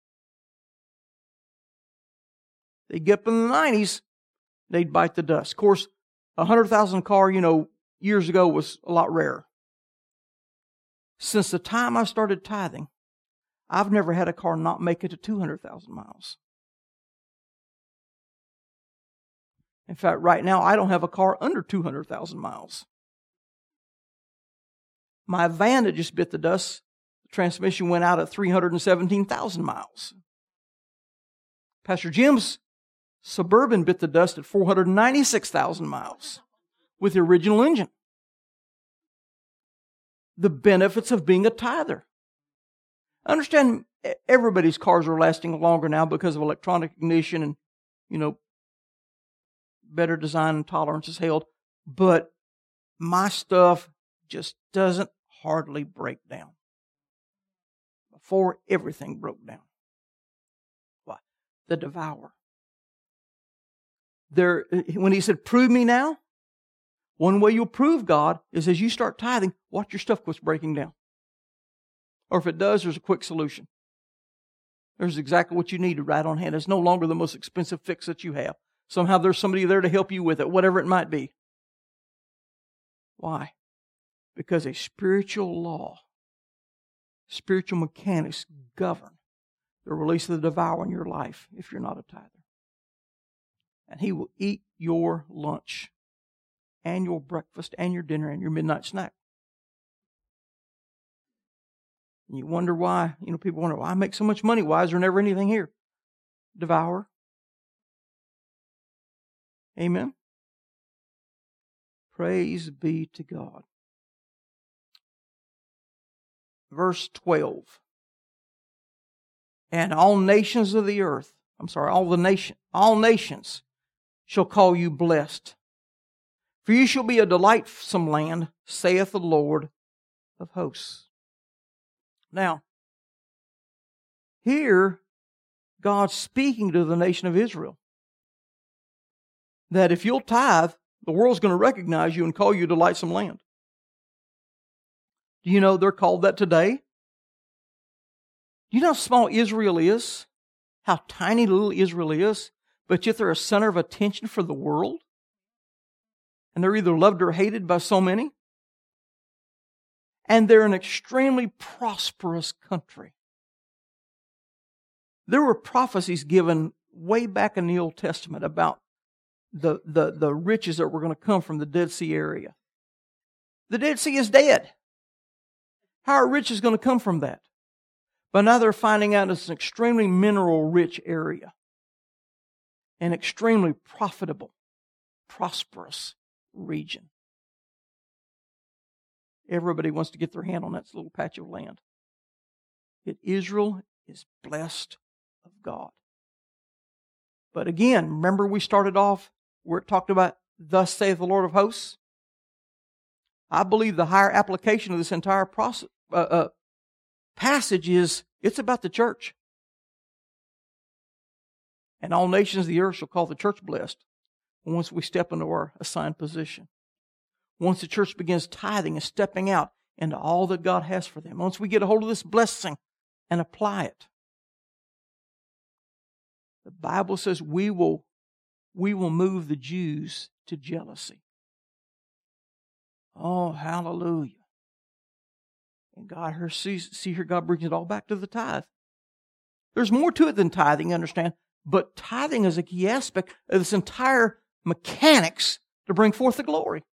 They get up in the nineties, they'd bite the dust. Of course, a one hundred thousand car, you know, years ago was a lot rarer. Since the time I started tithing, I've never had a car not make it to two hundred thousand miles. In fact, right now, I don't have a car under two hundred thousand miles. My van that just bit the dust, the transmission went out at three hundred seventeen thousand miles. Pastor Jim's Suburban bit the dust at four hundred ninety-six thousand miles with the original engine. The benefits of being a tither. Understand, everybody's cars are lasting longer now because of electronic ignition and, you know, better design and tolerance is held. But my stuff just doesn't hardly break down. Before, everything broke down. Why? The devourer. There, when he said, prove me now, one way you'll prove God is as you start tithing, watch your stuff quits breaking down. Or if it does, there's a quick solution. There's exactly what you need right on hand. It's no longer the most expensive fix that you have. Somehow there's somebody there to help you with it, whatever it might be. Why? Because a spiritual law, spiritual mechanics govern the release of the devourer in your life if you're not a tither. and He will eat your lunch and your breakfast and your dinner and your midnight snack. And you wonder why, you know, people wonder, why I make so much money? Why is there never anything here? Devour. Amen. Praise be to God. Verse twelve. And all nations of the earth, I'm sorry, all the nation, all nations shall call you blessed. For you shall be a delightsome land, saith the Lord of hosts. Now, here, God's speaking to the nation of Israel. That if you'll tithe, the world's going to recognize you and call you a delightsome land. Do you know they're called that today? Do you know how small Israel is? How tiny little Israel is? But yet they're a center of attention for the world? And they're either loved or hated by so many? And they're an extremely prosperous country. There were prophecies given way back in the Old Testament about the, the, the riches that were going to come from the Dead Sea area. The Dead Sea is dead. How are riches going to come from that? But now they're finding out it's an extremely mineral-rich area. An extremely profitable, prosperous region. Everybody wants to get their hand on that little patch of land. Yet Israel is blessed of God. But again, remember we started off where it talked about, thus saith the Lord of hosts? I believe the higher application of this entire process, uh, uh, passage is, it's about the church. And all nations of the earth shall call the church blessed once we step into our assigned position. Once the church begins tithing and stepping out into all that God has for them. Once we get a hold of this blessing and apply it. The Bible says we will, we will move the Jews to jealousy. Oh, hallelujah. And God, her sees, see here, God brings it all back to the tithe. There's more to it than tithing, you understand? But tithing is a key aspect of this entire mechanics to bring forth the glory.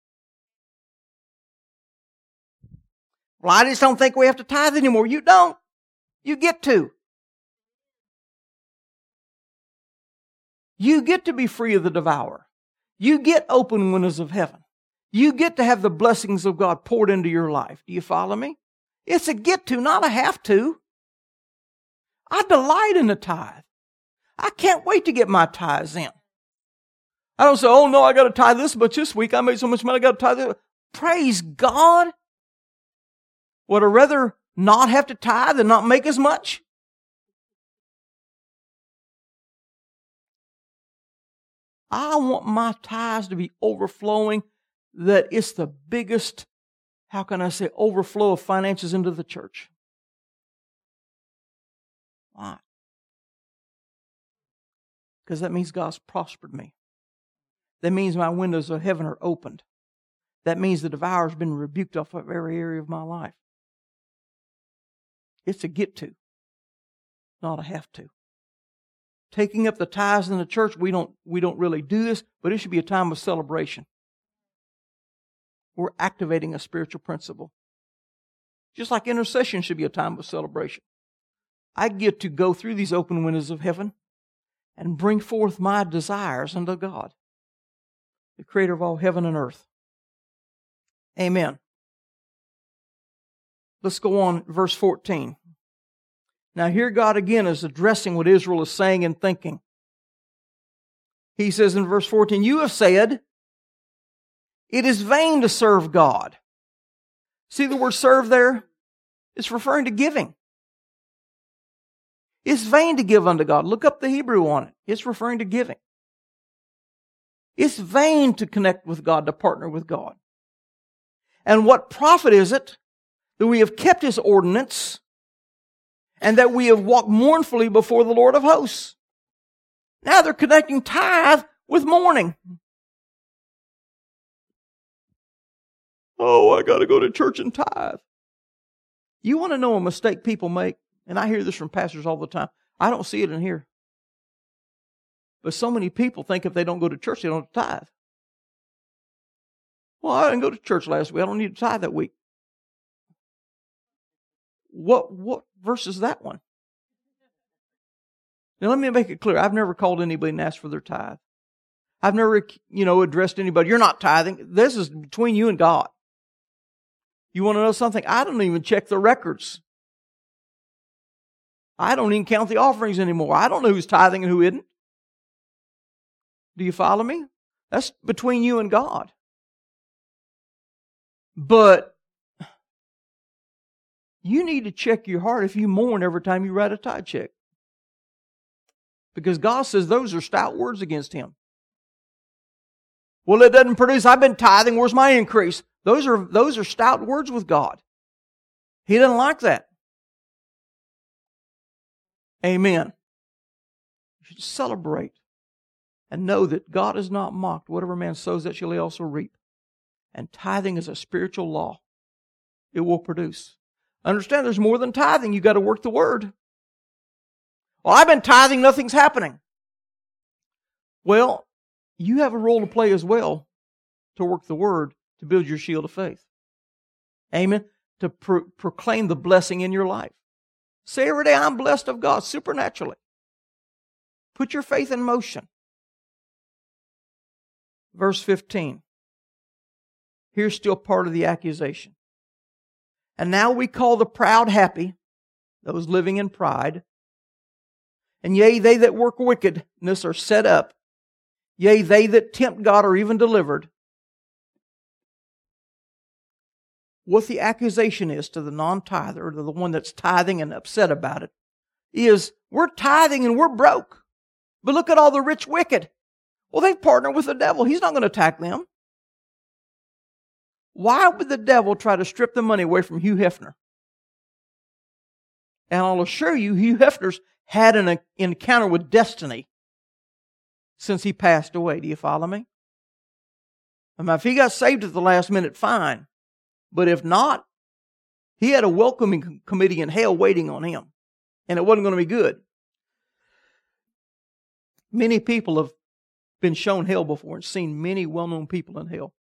Well, I just don't think we have to tithe anymore. You don't. You get to. You get to be free of the devourer. You get open windows of heaven. You get to have the blessings of God poured into your life. Do you follow me? It's a get to, not a have to. I delight in the tithe. I can't wait to get my tithes in. I don't say, oh no, I got to tithe this much this week. I made so much money, I got to tithe this. Praise God. Would I rather not have to tithe and not make as much? I want my tithes to be overflowing, that it's the biggest, how can I say, overflow of finances into the church. Why? Because that means God's prospered me. That means my windows of heaven are opened. That means the devourer's been rebuked off of every area of my life. It's a get to, not a have to. Taking up the tithes in the church, we don't, we don't really do this, but it should be a time of celebration. We're activating a spiritual principle. Just like intercession should be a time of celebration. I get to go through these open windows of heaven and bring forth my desires unto God, the creator of all heaven and earth. Amen. Let's go on, verse fourteen. Now here God again is addressing what Israel is saying and thinking. He says in verse fourteen, you have said, it is vain to serve God. See the word serve there? It's referring to giving. It's vain to give unto God. Look up the Hebrew on it. It's referring to giving. It's vain to connect with God, to partner with God. And what profit is it that we have kept His ordinance and that we have walked mournfully before the Lord of hosts? Now they're connecting tithe with mourning. Oh, I got to go to church and tithe. You want to know a mistake people make? And I hear this from pastors all the time. I don't see it in here. But so many people think if they don't go to church, they don't have to tithe. Well, I didn't go to church last week. I don't need to tithe that week. What what verse is that one? Now let me make it clear. I've never called anybody and asked for their tithe. I've never, you know, addressed anybody. You're not tithing. This is between you and God. You want to know something? I don't even check the records. I don't even count the offerings anymore. I don't know who's tithing and who isn't. Do you follow me? That's between you and God. But you need to check your heart if you mourn every time you write a tithe check. Because God says those are stout words against Him. Well, it doesn't produce. I've been tithing. Where's my increase? Those are, those are stout words with God. He doesn't like that. Amen. You should celebrate and know that God is not mocked. Whatever man sows, that shall he also reap. And tithing is a spiritual law. It will produce. Understand there's more than tithing. You've got to work the Word. Well, I've been tithing, nothing's happening. Well, you have a role to play as well to work the Word, to build your shield of faith. Amen. To pro- proclaim the blessing in your life. Say every day, I'm blessed of God supernaturally. Put your faith in motion. Verse fifteen. Here's still part of the accusation. And now we call the proud happy, those living in pride. And yea, they that work wickedness are set up. Yea, they that tempt God are even delivered. What the accusation is to the non-tither, or to the one that's tithing and upset about it, is we're tithing and we're broke. But look at all the rich wicked. Well, they've partnered with the devil. He's not going to attack them. Why would the devil try to strip the money away from Hugh Hefner? And I'll assure you, Hugh Hefner's had an encounter with destiny since he passed away. Do you follow me? I mean, if he got saved at the last minute, fine. But if not, he had a welcoming committee in hell waiting on him. And it wasn't going to be good. Many people have been shown hell before and seen many well-known people in hell.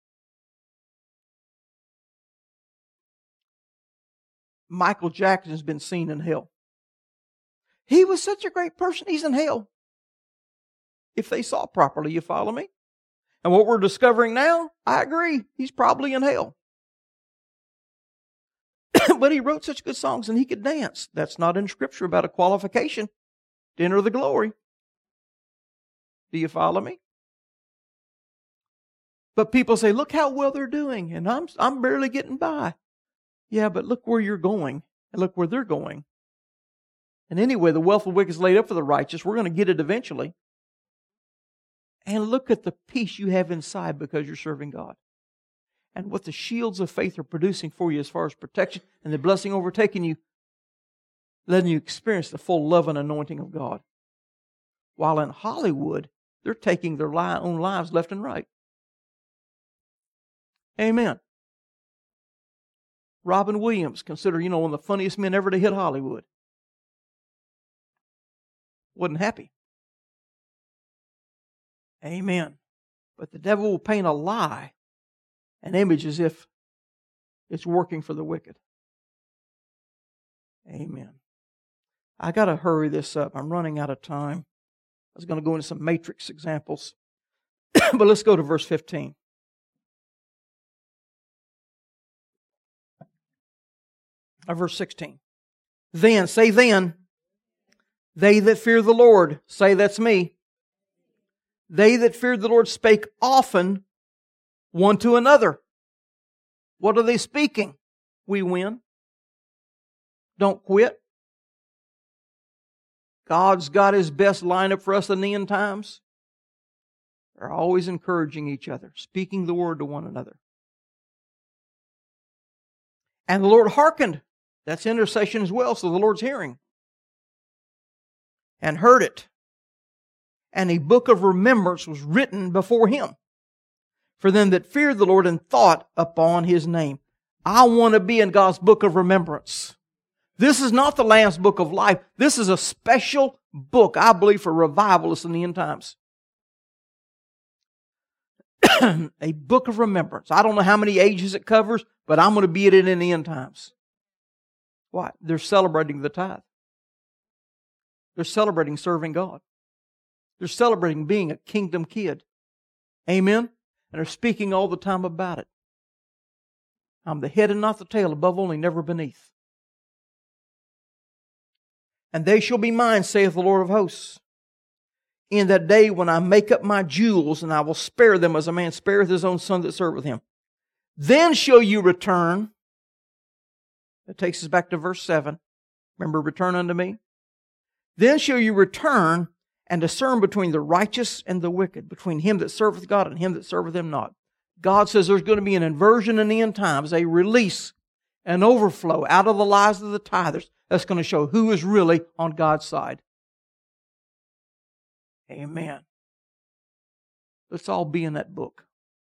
Michael Jackson has been seen in hell. He was such a great person, he's in hell. If they saw properly, you follow me? And what we're discovering now, I agree, he's probably in hell. But he wrote such good songs and he could dance. That's not in Scripture about a qualification to enter the glory. Do you follow me? But people say, look how well they're doing, and I'm I'm barely getting by. Yeah, but look where you're going, and look where they're going. And anyway, the wealth of the wicked is laid up for the righteous. We're going to get it eventually. And look at the peace you have inside because you're serving God. And what the shields of faith are producing for you as far as protection and the blessing overtaking you, letting you experience the full love and anointing of God. While in Hollywood, they're taking their own lives left and right. Amen. Robin Williams, considered, you know, one of the funniest men ever to hit Hollywood. Wasn't happy. Amen. But the devil will paint a lie, an image as if it's working for the wicked. Amen. I got to hurry this up. I'm running out of time. I was going to go into some matrix examples. But let's go to verse fifteen. Or verse sixteen. Then, say then, they that fear the Lord, say that's me. They that feared the Lord spake often one to another. What are they speaking? We win. Don't quit. God's got His best lineup for us in the end times. They're always encouraging each other, speaking the word to one another. And the Lord hearkened. That's intercession as well, so the Lord's hearing. And heard it. And a book of remembrance was written before Him for them that feared the Lord and thought upon His name. I want to be in God's book of remembrance. This is not the Lamb's book of life. This is a special book, I believe, for revivalists in the end times. a book of remembrance. I don't know how many ages it covers, but I'm going to be at it in the end times. Why? They're celebrating the tithe. They're celebrating serving God. They're celebrating being a kingdom kid. Amen? And they're speaking all the time about it. I'm the head and not the tail, above only, never beneath. And they shall be mine, saith the Lord of hosts, in that day when I make up my jewels, and I will spare them as a man spareth his own son that serveth him. Then shall you return. That takes us back to verse seven. Remember, return unto me. Then shall you return and discern between the righteous and the wicked, between him that serveth God and him that serveth him not. God says there's going to be an inversion in the end times, a release, an overflow out of the lives of the tithers that's going to show who is really on God's side. Amen. Let's all be in that book.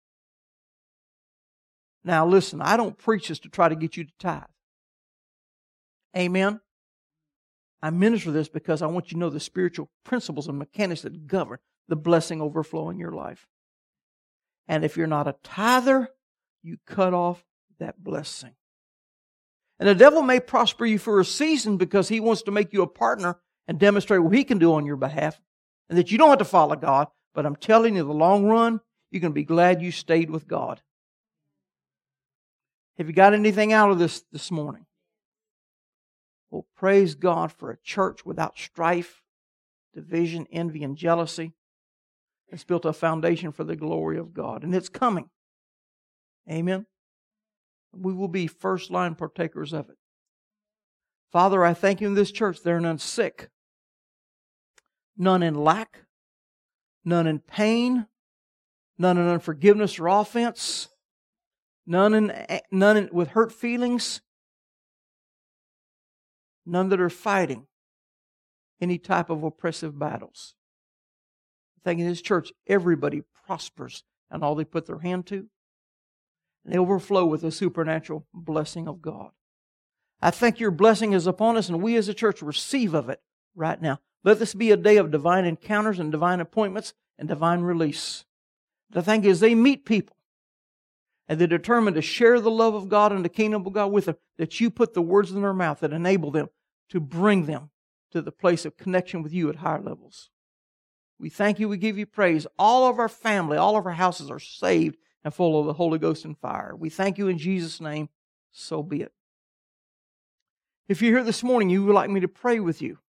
Now listen, I don't preach this to try to get you to tithe. Amen. I minister this because I want you to know the spiritual principles and mechanics that govern the blessing overflowing your life. And if you're not a tither, you cut off that blessing. And the devil may prosper you for a season because he wants to make you a partner and demonstrate what he can do on your behalf, and that you don't have to follow God. But I'm telling you, in the long run, you're going to be glad you stayed with God. Have you got anything out of this this morning? Well, praise God for a church without strife, division, envy, and jealousy. It's built a foundation for the glory of God, and it's coming. Amen. We will be first line partakers of it. Father, I thank you in this church there are none sick, none in lack, none in pain, none in unforgiveness or offense, none in none in, with hurt feelings, none that are fighting any type of oppressive battles. I think in this church, everybody prospers in all they put their hand to. And they overflow with the supernatural blessing of God. I think your blessing is upon us, and we as a church receive of it right now. Let this be a day of divine encounters and divine appointments and divine release. The thing is, they meet people, and they're determined to share the love of God and the kingdom of God with them, that you put the words in their mouth that enable them to bring them to the place of connection with you at higher levels. We thank you, we give you praise. All of our family, all of our houses are saved and full of the Holy Ghost and fire. We thank you in Jesus' name, so be it. If you're here this morning, you would like me to pray with you.